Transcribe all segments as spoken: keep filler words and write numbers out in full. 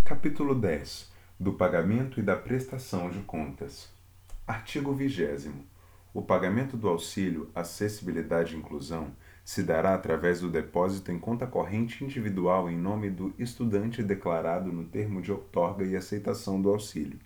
Capítulo dez. Do pagamento e da prestação de contas. Artigo vigésimo. O pagamento do auxílio acessibilidade e inclusão se dará através do depósito em conta corrente individual em nome do estudante declarado no termo de outorga e aceitação do auxílio.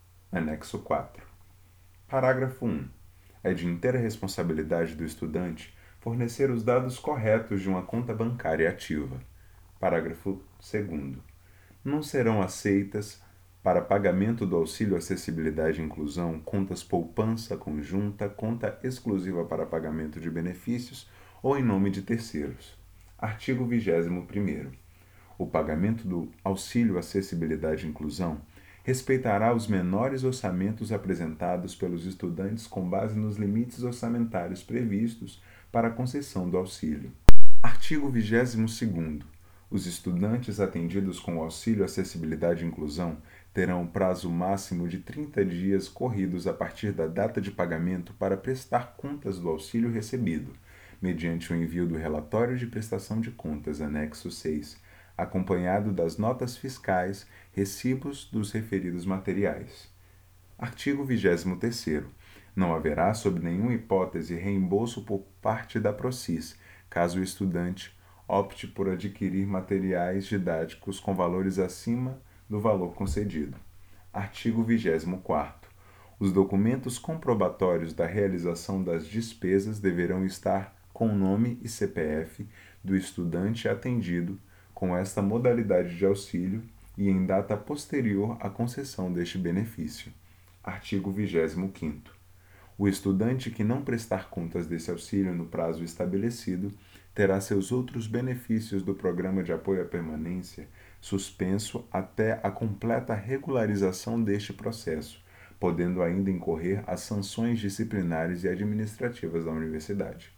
Anexo quatro. Parágrafo um. É de inteira responsabilidade do estudante fornecer os dados corretos de uma conta bancária ativa. Parágrafo segundo. Não serão aceitas, para pagamento do auxílio acessibilidade e inclusão, contas poupança conjunta, conta exclusiva para pagamento de benefícios ou em nome de terceiros. Artigo vigésimo primeiro. O pagamento do auxílio acessibilidade e inclusão respeitará os menores orçamentos apresentados pelos estudantes com base nos limites orçamentários previstos para a concessão do auxílio. Artigo vigésimo segundo. Os estudantes atendidos com o auxílio acessibilidade e inclusão terão prazo máximo de trinta dias corridos a partir da data de pagamento para prestar contas do auxílio recebido, mediante o envio do relatório de prestação de contas, anexo seis, acompanhado das notas fiscais, recibos dos referidos materiais. Artigo vigésimo terceiro. Não haverá, sob nenhuma hipótese, reembolso por parte da Procis, caso o estudante opte por adquirir materiais didáticos com valores acima do valor concedido. Artigo vigésimo quarto. Os documentos comprobatórios da realização das despesas deverão estar com nome e C P F do estudante atendido com esta modalidade de auxílio e em data posterior à concessão deste benefício. Artigo vigésimo quinto. O estudante que não prestar contas desse auxílio no prazo estabelecido terá seus outros benefícios do Programa de Apoio à Permanência suspenso até a completa regularização deste processo, podendo ainda incorrer as sanções disciplinares e administrativas da universidade.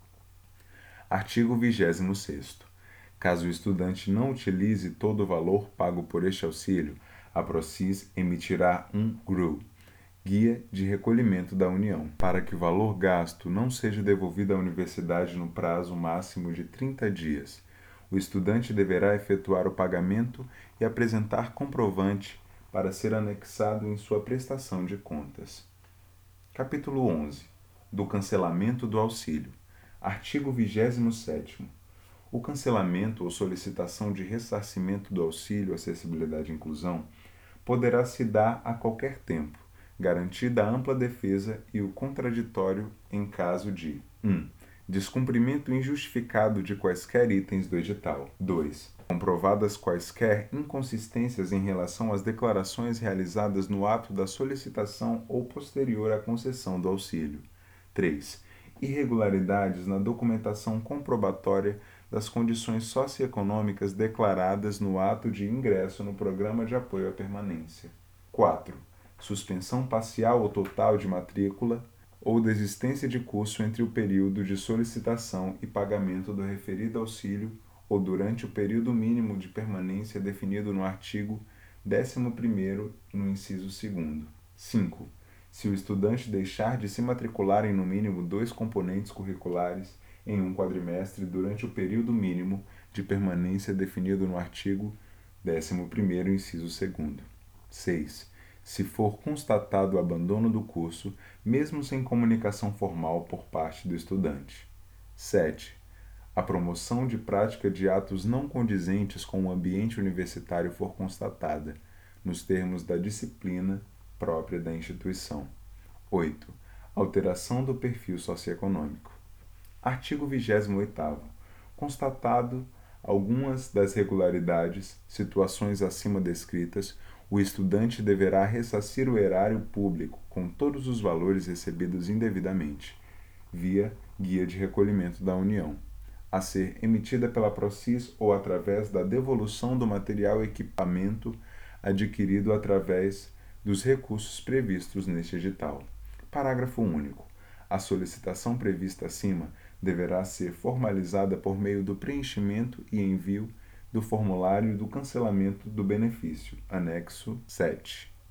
Artigo vigésimo sexto. Caso o estudante não utilize todo o valor pago por este auxílio, a Procis emitirá um G R U, Guia de Recolhimento da União, para que o valor gasto não seja devolvido à universidade no prazo máximo de trinta dias. O estudante deverá efetuar o pagamento e apresentar comprovante para ser anexado em sua prestação de contas. Capítulo onze. Do cancelamento do auxílio. Artigo vigésimo sétimo. O cancelamento ou solicitação de ressarcimento do auxílio acessibilidade e inclusão poderá se dar a qualquer tempo, garantida a ampla defesa e o contraditório em caso de um. Descumprimento injustificado de quaisquer itens do edital. dois. Comprovadas quaisquer inconsistências em relação às declarações realizadas no ato da solicitação ou posterior à concessão do auxílio. três. Irregularidades na documentação comprobatória das condições socioeconômicas declaradas no ato de ingresso no Programa de Apoio à Permanência. quatro. Suspensão parcial ou total de matrícula ou desistência de curso entre o período de solicitação e pagamento do referido auxílio ou durante o período mínimo de permanência definido no artigo décimo primeiro, no inciso segundo. cinco. Se o estudante deixar de se matricular em no mínimo dois componentes curriculares em um quadrimestre durante o período mínimo de permanência definido no artigo décimo primeiro, inciso segundo. seis. Se for constatado o abandono do curso, mesmo sem comunicação formal por parte do estudante. sete. A promoção de prática de atos não condizentes com o ambiente universitário for constatada, nos termos da disciplina própria da instituição. oito. Alteração do perfil socioeconômico. Artigo vigésimo oitavo. Constatado algumas das irregularidades, situações acima descritas, o estudante deverá ressarcir o erário público com todos os valores recebidos indevidamente, via Guia de Recolhimento da União, a ser emitida pela Procis ou através da devolução do material e equipamento adquirido através dos recursos previstos neste edital. Parágrafo único. A solicitação prevista acima deverá ser formalizada por meio do preenchimento e envio do formulário do cancelamento do benefício, anexo sete.